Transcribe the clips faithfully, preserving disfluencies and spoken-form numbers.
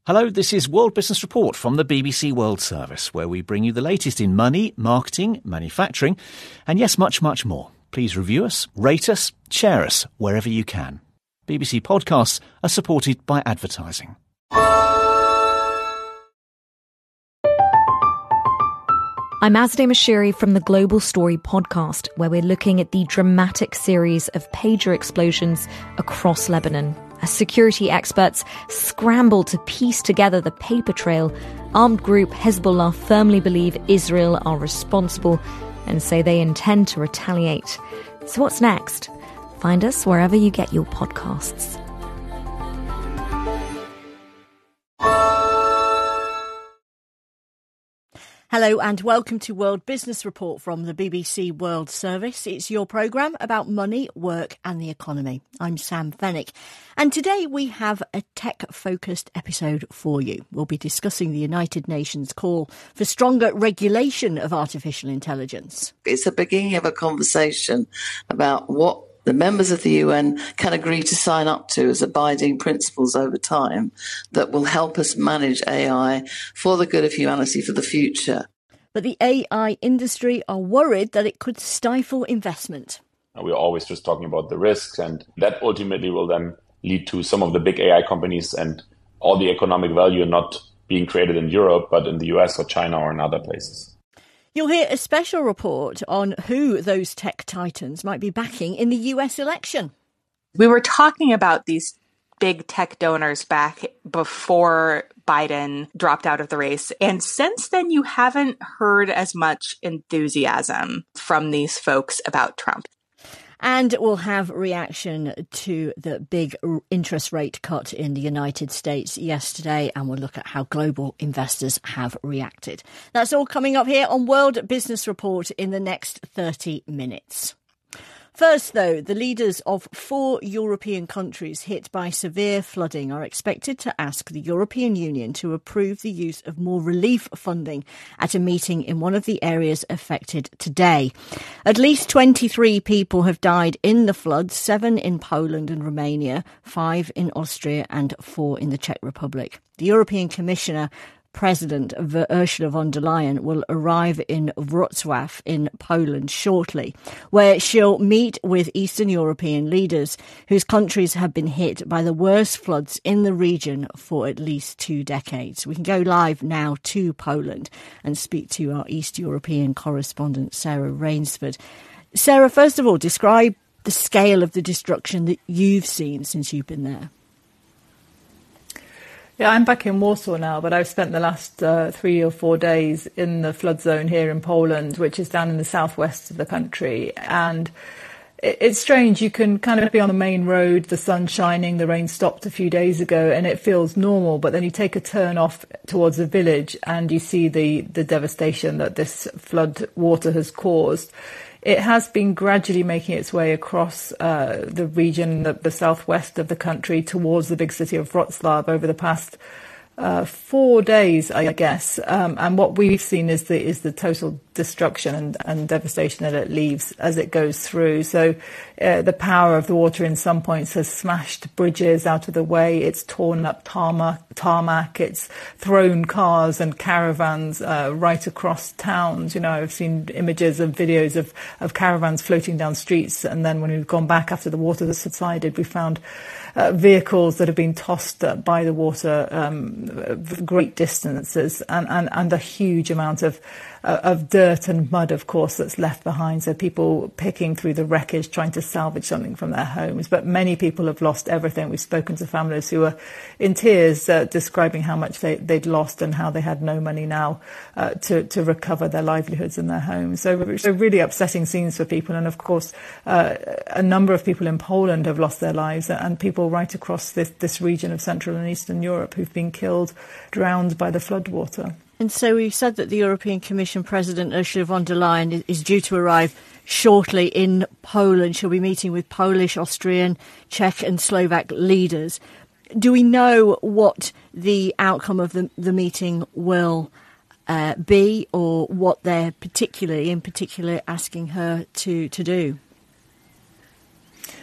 Hello, this is World Business Report from the B B C World Service, where we bring you the latest in money, marketing, manufacturing, and yes, much, much more. Please review us, rate us, share us wherever you can. B B C podcasts are supported by advertising. I'm Azadeh Moshiri from the Global Story podcast, where we're looking at the dramatic series of pager explosions across Lebanon. As security experts scramble to piece together the paper trail, armed group Hezbollah firmly believe Israel are responsible and say they intend to retaliate. So what's next? Find us wherever you get your podcasts. Hello and welcome to World Business Report from the B B C World Service. It's your programme about money, work and the economy. I'm Sam Fennick, and today we have a tech-focused episode for you. We'll be discussing the United Nations call for stronger regulation of artificial intelligence. It's the beginning of a conversation about what the members of the U N can agree to sign up to as abiding principles over time that will help us manage A I for the good of humanity for the future. But the A I industry are worried that it could stifle investment. We're always just talking about the risks, and that ultimately will then lead to some of the big A I companies and all the economic value not being created in Europe, but in the U S or China or in other places. You'll hear a special report on who those tech titans might be backing in the U S election. We were talking about these big tech donors back before Biden dropped out of the race. And since then, you haven't heard as much enthusiasm from these folks about Trump. And we'll have reaction to the big interest rate cut in the United States yesterday, and we'll look at how global investors have reacted. That's all coming up here on World Business Report in the next thirty minutes. First, though, the leaders of four European countries hit by severe flooding are expected to ask the European Union to approve the use of more relief funding at a meeting in one of the areas affected today. At least twenty-three people have died in the floods, seven in Poland and Romania, five in Austria and four in the Czech Republic. The European Commissioner President Ursula von der Leyen will arrive in Wrocław in Poland shortly, where she'll meet with Eastern European leaders whose countries have been hit by the worst floods in the region for at least two decades. We can go live now to Poland and speak to our East European correspondent, Sarah Rainsford. Sarah, first of all, describe the scale of the destruction that you've seen since you've been there. Yeah, I'm back in Warsaw now, but I've spent the last uh, three or four days in the flood zone here in Poland, which is down in the southwest of the country. And it, it's strange. You can kind of be on the main road, the sun's shining, the rain stopped a few days ago, and it feels normal. But then you take a turn off towards a village and you see the, the devastation that this flood water has caused. It has been gradually making its way across uh, the region, the, the southwest of the country, towards the big city of Wrocław over the past uh, four days, I guess. Um, and what we've seen is the is the total destruction and, and devastation that it leaves as it goes through. So uh, the power of the water in some points has smashed bridges out of the way. It's torn up tarmac. tarmac. It's thrown cars and caravans uh, right across towns. You know, I've seen images and videos of, of caravans floating down streets. And then when we've gone back after the water has subsided, we found uh, vehicles that have been tossed uh, by the water um, great distances and, and, and a huge amount of uh, of dirt and mud, of course, that's left behind. So people picking through the wreckage, trying to salvage something from their homes. But many people have lost everything. We've spoken to families who are in tears, uh, describing how much they, they'd lost and how they had no money now uh, to, to recover their livelihoods and their homes. So, so really upsetting scenes for people. And of course, uh, a number of people in Poland have lost their lives, and people right across this, this region of Central and Eastern Europe who've been killed, drowned by the floodwater. And so we've said that the European Commission President Ursula von der Leyen is due to arrive shortly in Poland. She'll be meeting with Polish, Austrian, Czech and Slovak leaders. Do we know what the outcome of the, the meeting will uh, be, or what they're particularly, in particular, asking her to, to do?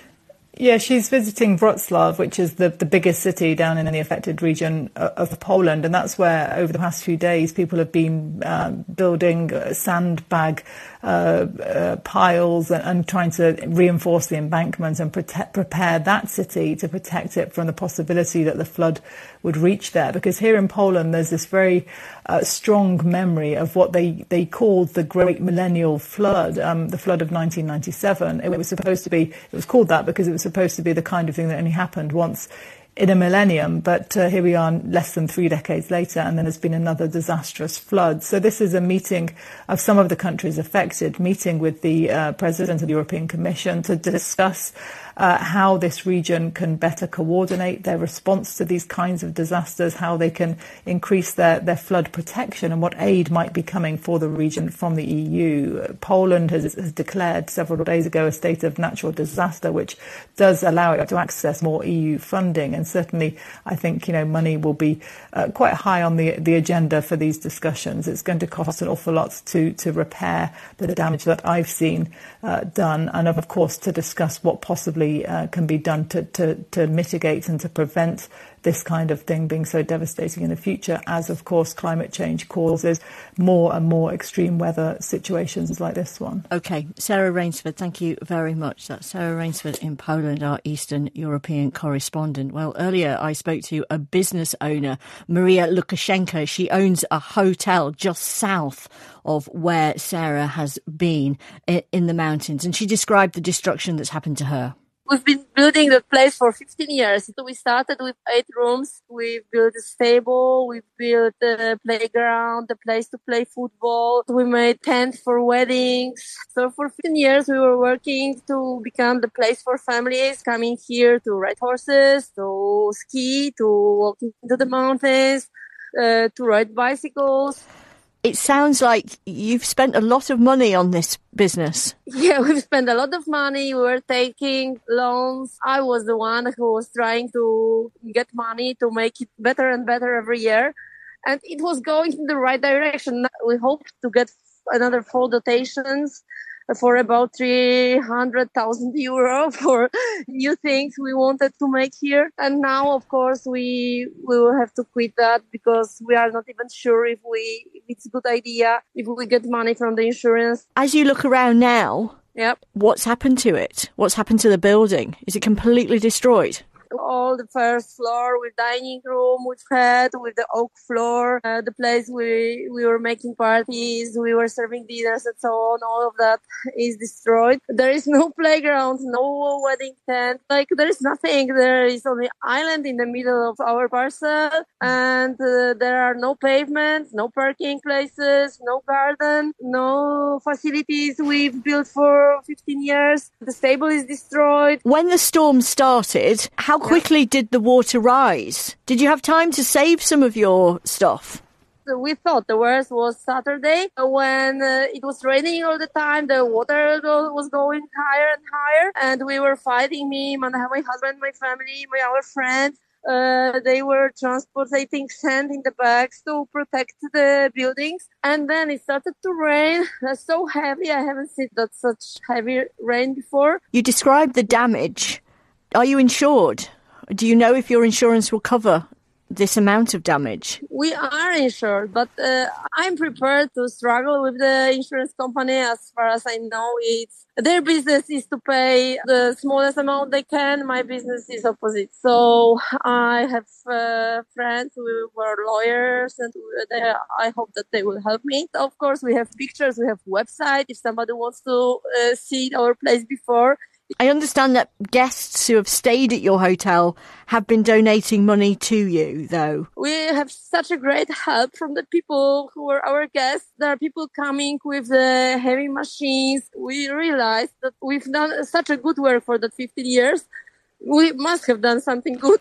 Yeah, she's visiting Wrocław, which is the, the biggest city down in the affected region of Poland. And that's where, over the past few days, people have been uh, building sandbag uh, uh, piles and, and trying to reinforce the embankment and protect, prepare that city to protect it from the possibility that the flood would reach there. Because here in Poland, there's this very uh, strong memory of what they, they called the Great Millennial Flood, um, the flood of nineteen ninety-seven. It was supposed to be, it was called that because it was supposed to be the kind of thing that only happened once in a millennium, but uh, here we are less than three decades later, and then there's been another disastrous flood. So this is a meeting of some of the countries affected, meeting with the uh, President of the European Commission to discuss uh, how this region can better coordinate their response to these kinds of disasters, how they can increase their, their flood protection, and what aid might be coming for the region from the E U. Poland has, has declared several days ago a state of natural disaster, which does allow it to access more E U funding. And certainly, I think, you know, money will be uh, quite high on the the agenda for these discussions. It's going to cost an awful lot to, to repair the damage that I've seen uh, done, and of course to discuss what possibly uh, can be done to, to, to mitigate and to prevent this kind of thing being so devastating in the future, as of course climate change causes more and more extreme weather situations like this one. OK, Sarah Rainsford, thank you very much. That's Sarah Rainsford in Poland, our Eastern European correspondent. Well, earlier I spoke to a business owner, Maria Lukashenko. She owns a hotel just south of where Sarah has been in the mountains, and she described the destruction that's happened to her. We've been building the place for fifteen years. So we started with eight rooms. We built a stable. We built a playground, a place to play football. We made tents for weddings. So for fifteen years, we were working to become the place for families coming here to ride horses, to ski, to walk into the mountains, uh, to ride bicycles. It sounds like you've spent a lot of money on this business. Yeah, we've spent a lot of money. We were taking loans. I was the one who was trying to get money to make it better and better every year. And it was going in the right direction. We hoped to get another four dotations for about three hundred thousand euro for new things we wanted to make here. And now, of course, we, we will have to quit that because we are not even sure if we, if it's a good idea, if we get money from the insurance. As you look around now, yep. What's happened to it? What's happened to the building? Is it completely destroyed? All the first floor with dining room we've had, with the oak floor, uh, the place we we were making parties, we were serving dinners and so on, all of that is destroyed. There is no playground, no wedding tent, like there is nothing. There is only island in the middle of our parcel, and uh, there are no pavements, no parking places, no garden, no facilities we've built for fifteen years. The stable is destroyed. When the storm started, how quickly did the water rise? Did you have time to save some of your stuff? We thought the worst was Saturday when uh, it was raining all the time. The water was going higher and higher, and we were fighting. Me, my husband, my family, my our friends. Uh, they were transporting sand in the bags to protect the buildings. And then it started to rain. It's so heavy. I haven't seen that such heavy rain before. You described the damage. Are you insured? Do you know if your insurance will cover this amount of damage? We are insured, but uh, I'm prepared to struggle with the insurance company. As far as I know, it's their business is to pay the smallest amount they can. My business is opposite. So I have uh, friends who were lawyers, and they, I hope that they will help me. Of course, we have pictures, we have website. If somebody wants to uh, see our place before. I understand that guests who have stayed at your hotel have been donating money to you, though. We have such a great help from the people who are our guests. There are people coming with the heavy machines. We realized that we've done such a good work for that fifteen years. We must have done something good.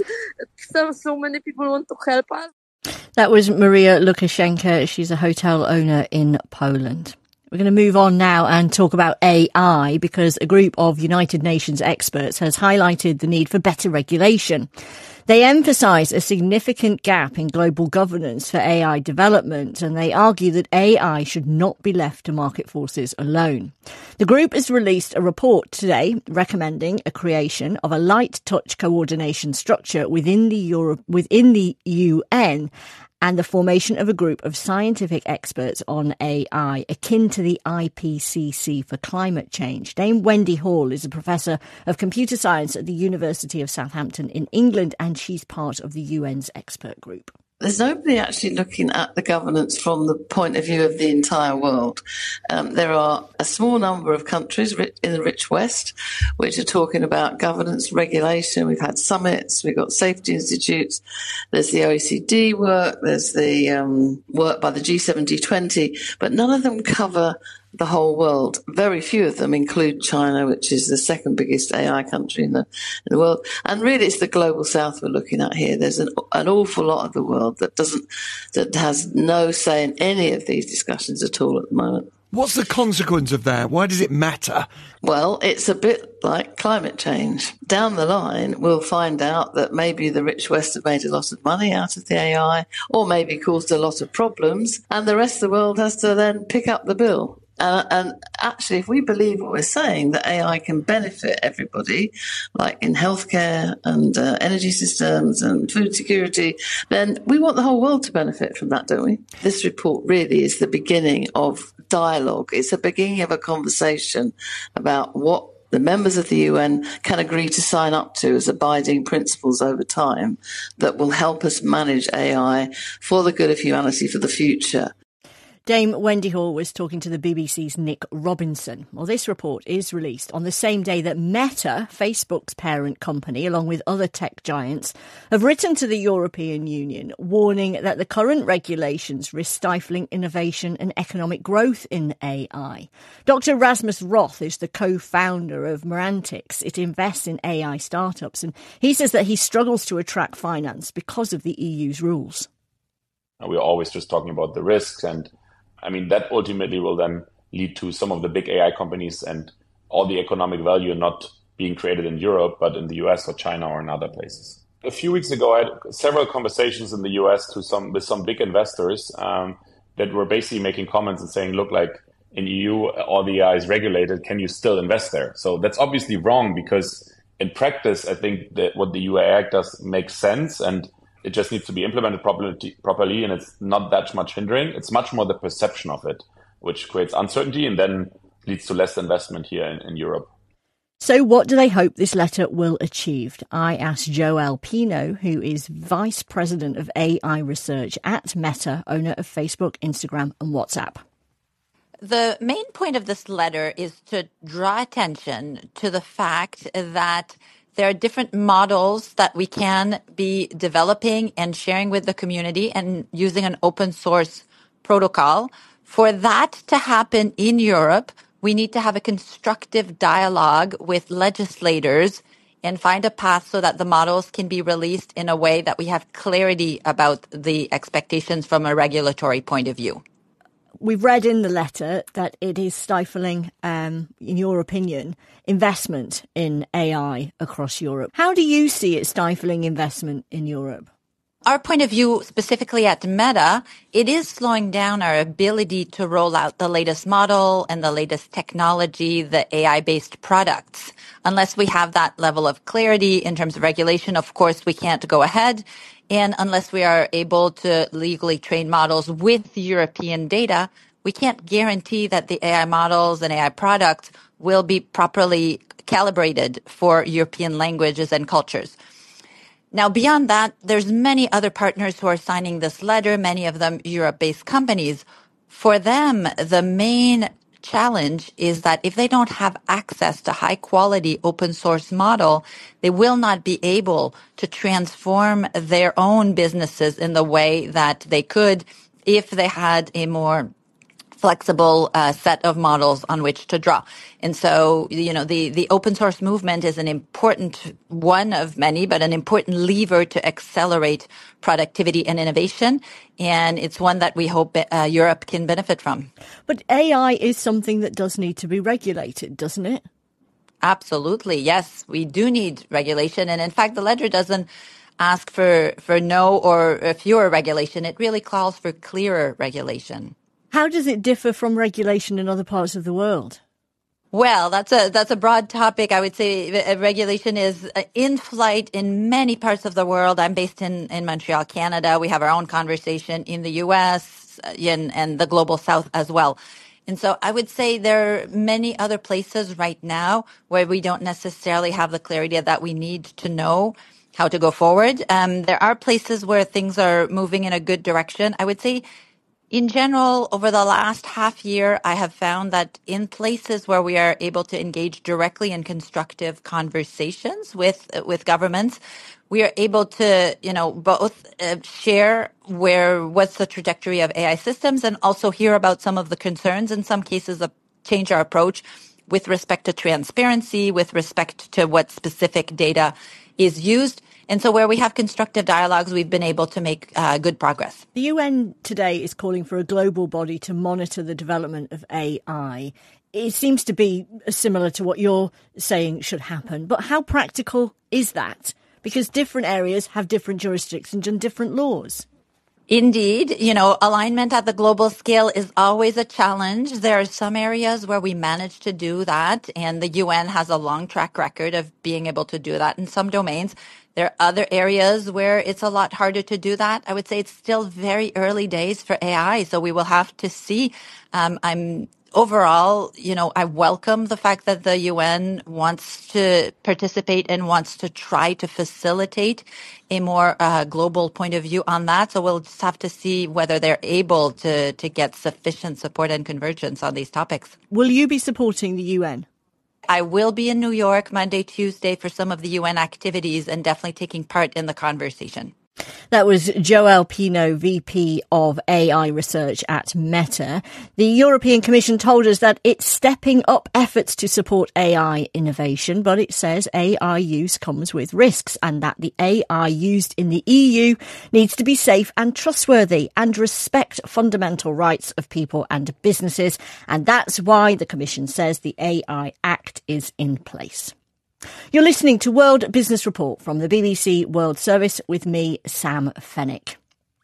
so, so many people want to help us. That was Maria Lukashenko. She's a hotel owner in Poland. We're going to move on now and talk about A I, because a group of United Nations experts has highlighted the need for better regulation. They emphasise a significant gap in global governance for A I development, and they argue that A I should not be left to market forces alone. The group has released a report today recommending a creation of a light touch coordination structure within the Europe, within the U N, and the formation of a group of scientific experts on A I, akin to the I P C C for climate change. Dame Wendy Hall is a professor of computer science at the University of Southampton in England, and she's part of the U N's expert group. There's nobody actually looking at the governance from the point of view of the entire world. Um, there are a small number of countries in the rich West which are talking about governance, regulation. We've had summits, we've got safety institutes, there's the O E C D work, there's the um, work by the G seven, G twenty, but none of them cover the whole world. Very few of them include China, which is the second biggest A I country in the, in the world. And really, it's the global south we're looking at here. There's an, an awful lot of the world that doesn't, that has no say in any of these discussions at all at the moment. What's the consequence of that? Why does it matter? Well, it's a bit like climate change. Down the line, we'll find out that maybe the rich West have made a lot of money out of the A I, or maybe caused a lot of problems, and the rest of the world has to then pick up the bill. Uh, and actually, if we believe what we're saying, that A I can benefit everybody, like in healthcare and uh, energy systems and food security, then we want the whole world to benefit from that, don't we? This report really is the beginning of dialogue. It's the beginning of a conversation about what the members of the U N can agree to sign up to as abiding principles over time that will help us manage A I for the good of humanity for the future. Dame Wendy Hall was talking to the B B C's Nick Robinson. Well, this report is released on the same day that Meta, Facebook's parent company, along with other tech giants, have written to the European Union warning that the current regulations risk stifling innovation and economic growth in A I. Doctor Rasmus Roth is the co-founder of Merantix. It invests in A I startups, and he says that he struggles to attract finance because of the E U's rules. We're always just talking about the risks, and I mean, that ultimately will then lead to some of the big A I companies and all the economic value not being created in Europe, but in the U S or China or in other places. A few weeks ago, I had several conversations in the U S to some with some big investors um, that were basically making comments and saying, look, like in E U, all the A I is regulated. Can you still invest there? So that's obviously wrong, because in practice, I think that what the E U A I Act does makes sense, and it just needs to be implemented properly, properly, and it's not that much hindering. It's much more the perception of it, which creates uncertainty and then leads to less investment here in, in Europe. So what do they hope this letter will achieve? I asked Joelle Pino, who is Vice President of A I Research at Meta, owner of Facebook, Instagram and WhatsApp. The main point of this letter is to draw attention to the fact that there are different models that we can be developing and sharing with the community and using an open source protocol. For that to happen in Europe, we need to have a constructive dialogue with legislators and find a path so that the models can be released in a way that we have clarity about the expectations from a regulatory point of view. We've read in the letter that it is stifling, um, in your opinion, investment in A I across Europe. How do you see it stifling investment in Europe? Our point of view, specifically at Meta, it is slowing down our ability to roll out the latest model and the latest technology, the A I-based products. Unless we have that level of clarity in terms of regulation, of course, we can't go ahead. And unless we are able to legally train models with European data, we can't guarantee that the A I models and A I products will be properly calibrated for European languages and cultures. Now, beyond that, there's many other partners who are signing this letter, many of them Europe-based companies. For them, the main challenge is that if they don't have access to high-quality open-source model, they will not be able to transform their own businesses in the way that they could if they had a more flexible uh, set of models on which to draw. And so, you know, the, the open source movement is an important one of many, but an important lever to accelerate productivity and innovation. And it's one that we hope uh, Europe can benefit from. But A I is something that does need to be regulated, doesn't it? Absolutely. Yes, we do need regulation. And in fact, the letter doesn't ask for, for no or fewer regulation. It really calls for clearer regulation. How does it differ from regulation in other parts of the world? Well, that's a that's a broad topic. I would say regulation is in flight in many parts of the world. I'm based in, in Montreal, Canada. We have our own conversation in the U S in, and the global south as well. And so I would say there are many other places right now where we don't necessarily have the clarity that we need to know how to go forward. Um, there are places where things are moving in a good direction. I would say in general, over the last half year, I have found that in places where we are able to engage directly in constructive conversations with with governments, we are able to, you know, both uh, share where what's the trajectory of A I systems and also hear about some of the concerns, in some cases, uh, change our approach with respect to transparency, with respect to what specific data is used. And so where we have constructive dialogues, we've been able to make uh, good progress. The U N today is calling for a global body to monitor the development of A I. It seems to be similar to what you're saying should happen. But how practical is that? Because different areas have different jurisdictions and different laws. Indeed, you know, alignment at the global scale is always a challenge. There are some areas where we manage to do that, and the U N has a long track record of being able to do that in some domains. There are other areas where it's a lot harder to do that. I would say it's still very early days for A I, so we will have to see. Um, I'm overall, you know, I welcome the fact that the U N wants to participate and wants to try to facilitate a more uh, global point of view on that. So we'll just have to see whether they're able to, to get sufficient support and convergence on these topics. Will you be supporting the U N? I will be in New York Monday, Tuesday for some of the U N activities and definitely taking part in the conversation. That was Joelle Pineau, V P of A I Research at Meta. The European Commission told us that it's stepping up efforts to support A I innovation, but it says A I use comes with risks and that the A I used in the E U needs to be safe and trustworthy and respect fundamental rights of people and businesses. And that's why the Commission says the A I Act is in place. You're listening to World Business Report from the B B C World Service with me, Sam Fennick.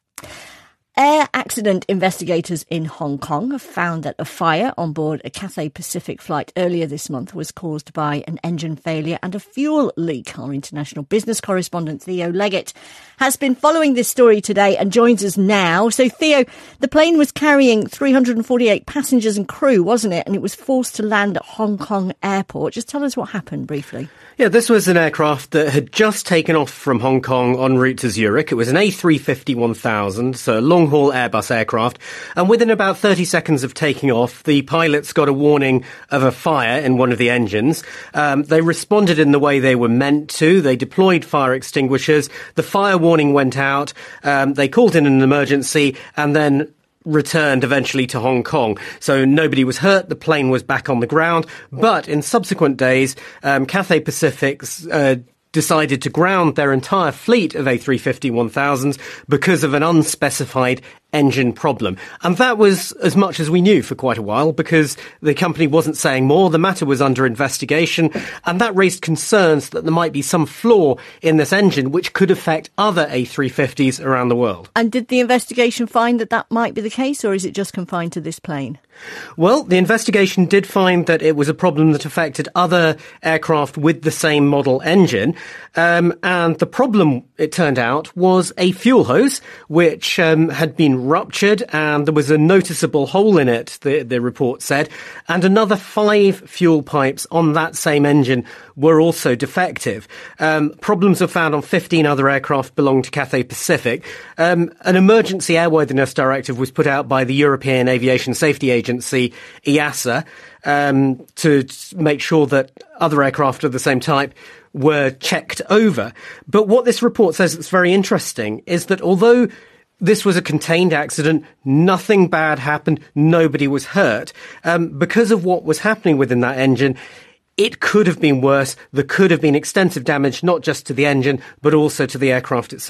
Air accident investigators in Hong Kong have found that a fire on board a Cathay Pacific flight earlier this month was caused by an engine failure and a fuel leak. Our international business correspondent Theo Leggett has been following this story today and joins us now. So Theo, the plane was carrying three hundred forty-eight passengers and crew, wasn't it? And it was forced to land at Hong Kong airport. Just tell us what happened briefly. Yeah, this was an aircraft that had just taken off from Hong Kong en route to Zurich. It was an A three fifty one thousand, so a long-haul Airbus aircraft. And within about thirty seconds of taking off, the pilots got a warning of a fire in one of the engines. Um, they responded in the way they were meant to. They deployed fire extinguishers. The fire warning went out. Um, they called in an emergency and then returned eventually to Hong Kong. So nobody was hurt. The plane was back on the ground. But in subsequent days, um, Cathay Pacific's uh, decided to ground their entire fleet of A three fifty one thousands because of an unspecified engine problem. And that was as much as we knew for quite a while because the company wasn't saying more. The matter was under investigation, and that raised concerns that there might be some flaw in this engine which could affect other A three fifties around the world. And did the investigation find that that might be the case, or is it just confined to this plane? Well, the investigation did find that it was a problem that affected other aircraft with the same model engine. Um, and the problem, it turned out, was a fuel hose, which um, had been ruptured, and there was a noticeable hole in it, the, the report said, and another five fuel pipes on that same engine were also defective. Um, problems were found on fifteen other aircraft belonging to Cathay Pacific. Um, an emergency airworthiness directive was put out by the European Aviation Safety Agency, E A S A, um, to make sure that other aircraft of the same type were checked over. But what this report says that's very interesting is that although this was a contained accident, nothing bad happened, nobody was hurt. Um, because of what was happening within that engine, it could have been worse. There could have been extensive damage, not just to the engine, but also to the aircraft itself.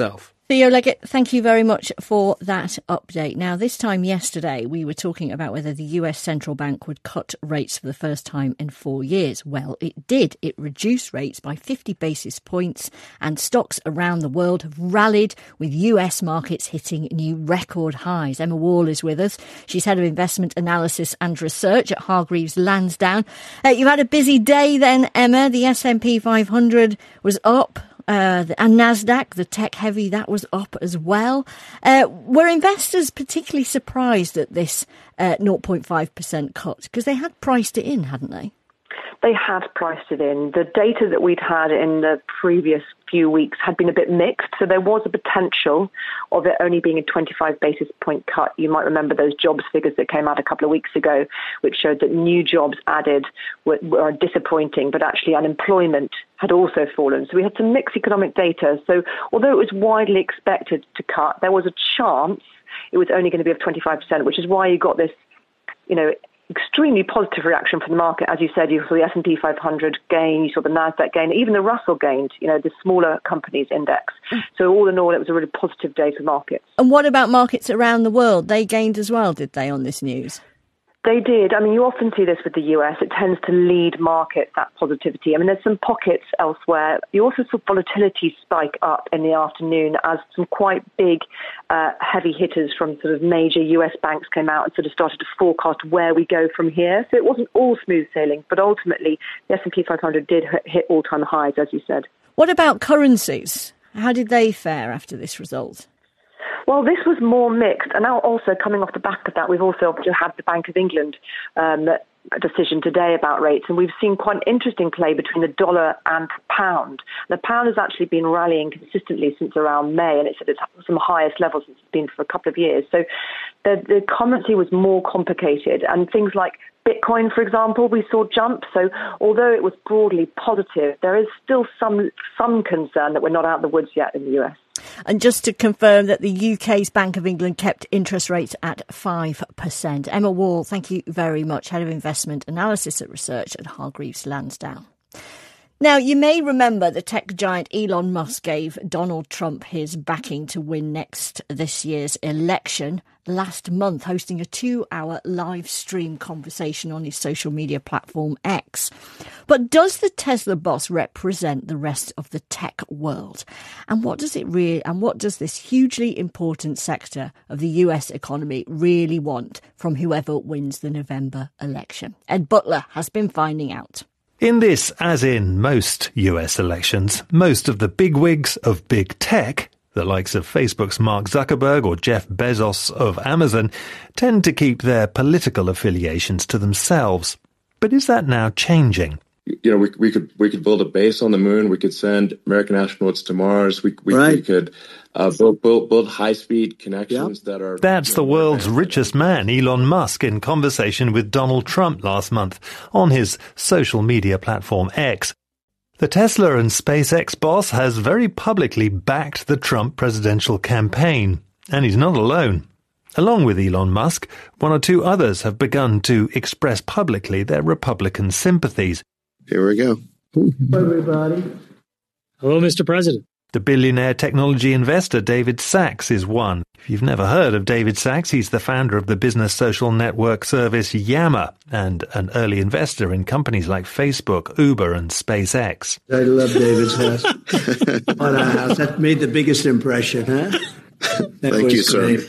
Theo Leggett, thank you very much for that update. Now, this time yesterday, we were talking about whether the U S central bank would cut rates for the first time in four years. Well, it did. It reduced rates by fifty basis points, and stocks around the world have rallied, with U S markets hitting new record highs. Emma Wall is with us. She's head of investment analysis and research at Hargreaves Lansdown. Uh, you've had a busy day then, Emma. The S and P five hundred was up. Uh, and NASDAQ, the tech heavy, that was up as well. Uh, were investors particularly surprised at this uh, zero point five percent cut? Because they had priced it in, hadn't they? They had priced it in. The data that we'd had in the previous few weeks had been a bit mixed, so there was a potential of it only being a twenty-five basis point cut. You might remember those jobs figures that came out a couple of weeks ago, which showed that new jobs added were, were disappointing, but actually unemployment had also fallen. So we had some mixed economic data. So although it was widely expected to cut, there was a chance it was only going to be of twenty-five percent, which is why you got this, you know, extremely positive reaction from the market. As you said, you saw the S and P five hundred gain, you saw the NASDAQ gain, even the Russell gained, you know, the smaller companies index. So all in all, it was a really positive day for markets. And what about markets around the world? They gained as well, did they, on this news? They did. I mean, you often see this with the U S. It tends to lead markets, that positivity. I mean, there's some pockets elsewhere. You also saw volatility spike up in the afternoon as some quite big, uh, heavy hitters from sort of major U S banks came out and sort of started to forecast where we go from here. So it wasn't all smooth sailing, but ultimately the S and P five hundred did hit all-time highs, as you said. What about currencies? How did they fare after this result? Well, this was more mixed. And now also coming off the back of that, we've also had the Bank of England um, decision today about rates. And we've seen quite an interesting play between the dollar and the pound. The pound has actually been rallying consistently since around May, and it's at its some highest levels it's been for a couple of years. So the, the currency was more complicated. And things like Bitcoin, for example, we saw jump. So although it was broadly positive, there is still some some concern that we're not out of the woods yet in the U S. And just to confirm that the U K's Bank of England kept interest rates at five percent. Emma Wall, thank you very much, Head of Investment Analysis and Research at Hargreaves Lansdown. Now, you may remember the tech giant Elon Musk gave Donald Trump his backing to win next this year's election last month, hosting a two-hour live stream conversation on his social media platform X. But does the Tesla boss represent the rest of the tech world? And what does it really, and what does this hugely important sector of the U S economy really want from whoever wins the November election? Ed Butler has been finding out. In this, as in most U S elections, most of the bigwigs of big tech, the likes of Facebook's Mark Zuckerberg or Jeff Bezos of Amazon, tend to keep their political affiliations to themselves. But is that now changing? You know, we, we could we could build a base on the moon. We could send American astronauts to Mars. We we, right. we could uh, build, build build high speed connections yep. that are. That's you know, the world's richest man, Elon Musk, in conversation with Donald Trump last month on his social media platform X. The Tesla and SpaceX boss has very publicly backed the Trump presidential campaign, and he's not alone. Along with Elon Musk, one or two others have begun to express publicly their Republican sympathies. Here we go. Hello, everybody. Hello, Mister President. The billionaire technology investor David Sacks is one. If you've never heard of David Sacks, he's the founder of the business social network service Yammer and an early investor in companies like Facebook, Uber and SpaceX. I love David's house. On our house. That made the biggest impression, huh? Thank you, sir.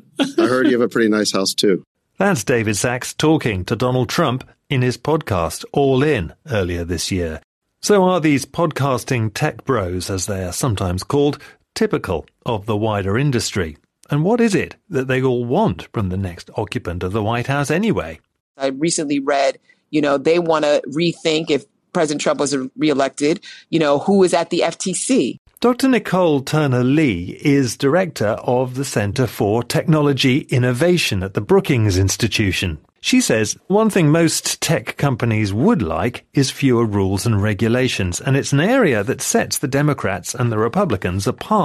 I heard you have a pretty nice house, too. That's David Sacks talking to Donald Trump in his podcast All In earlier this year. So are these podcasting tech bros, as they are sometimes called, typical of the wider industry? And what is it that they all want from the next occupant of the White House anyway? I recently read, you know, they want to rethink if President Trump was reelected, you know, who is at the F T C. Doctor Nicole Turner-Lee is director of the Center for Technology Innovation at the Brookings Institution. She says one thing most tech companies would like is fewer rules and regulations, and it's an area that sets the Democrats and the Republicans apart.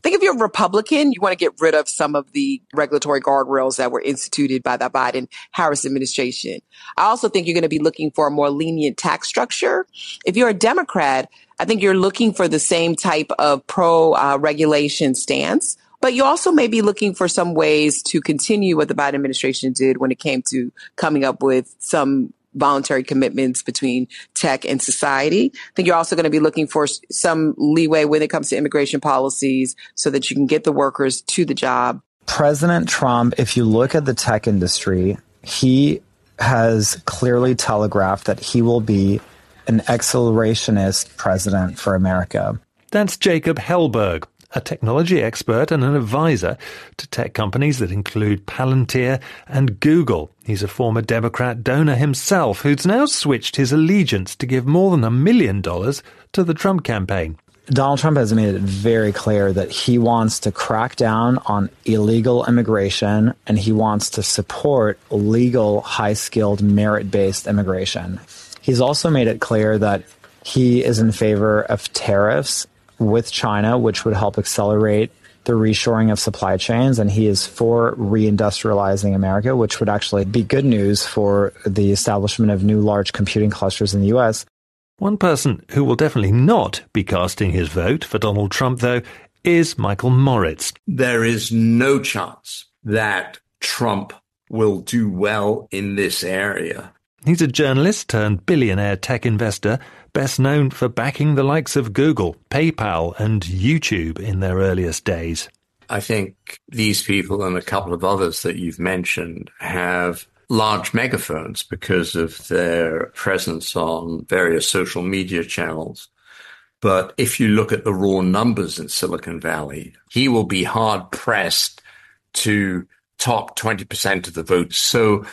think if you're a Republican, you want to get rid of some of the regulatory guardrails that were instituted by the Biden-Harris administration. I also think you're going to be looking for a more lenient tax structure. If you're a Democrat, I think you're looking for the same type of pro-regulation uh, stance. But you also may be looking for some ways to continue what the Biden administration did when it came to coming up with some voluntary commitments between tech and society. I think you're also going to be looking for some leeway when it comes to immigration policies so that you can get the workers to the job. President Trump, if you look at the tech industry, he has clearly telegraphed that he will be an accelerationist president for America. That's Jacob Hellberg, a technology expert and an advisor to tech companies that include Palantir and Google. He's a former Democrat donor himself who's now switched his allegiance to give more than a million dollars to the Trump campaign. Donald Trump has made it very clear that he wants to crack down on illegal immigration and he wants to support legal, high-skilled, merit-based immigration. He's also made it clear that he is in favor of tariffs with China, which would help accelerate the reshoring of supply chains, and he is for reindustrializing America, which would actually be good news for the establishment of new large computing clusters in the U S. One person who will definitely not be casting his vote for Donald Trump, though, is Michael Moritz. There is no chance that Trump will do well in this area. He's a journalist turned billionaire tech investor, best known for backing the likes of Google, PayPal and YouTube in their earliest days. I think these people and a couple of others that you've mentioned have large megaphones because of their presence on various social media channels. But if you look at the raw numbers in Silicon Valley, he will be hard-pressed to top twenty percent of the vote. So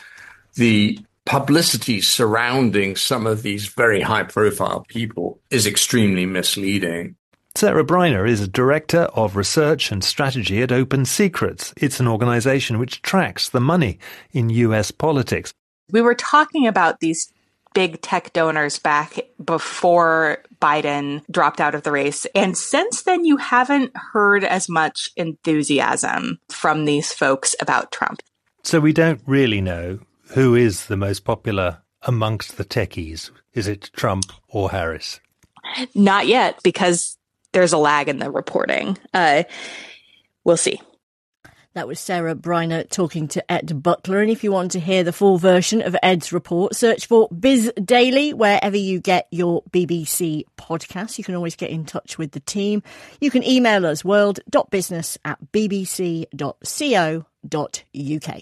the publicity surrounding some of these very high-profile people is extremely misleading. Sarah Briner is a director of research and strategy at Open Secrets. It's an organization which tracks the money in U S politics. We were talking about these big tech donors back before Biden dropped out of the race. And since then, you haven't heard as much enthusiasm from these folks about Trump. So we don't really know who is the most popular amongst the techies. Is it Trump or Harris? Not yet, because there's a lag in the reporting. Uh, we'll see. That was Sarah Briner talking to Ed Butler. And if you want to hear the full version of Ed's report, search for Biz Daily wherever you get your B B C podcasts. You can always get in touch with the team. You can email us world dot business at b b c dot co dot u k.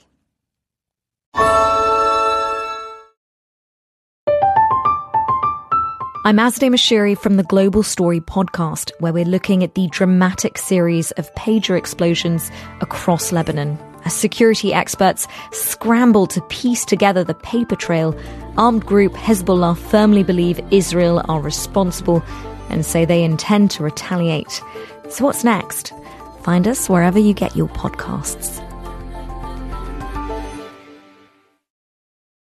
I'm Azadeh Moshiri from the Global Story podcast, where we're looking at the dramatic series of pager explosions across Lebanon. As security experts scramble to piece together the paper trail, armed group Hezbollah firmly believe Israel are responsible and say they intend to retaliate. So what's next? Find us wherever you get your podcasts.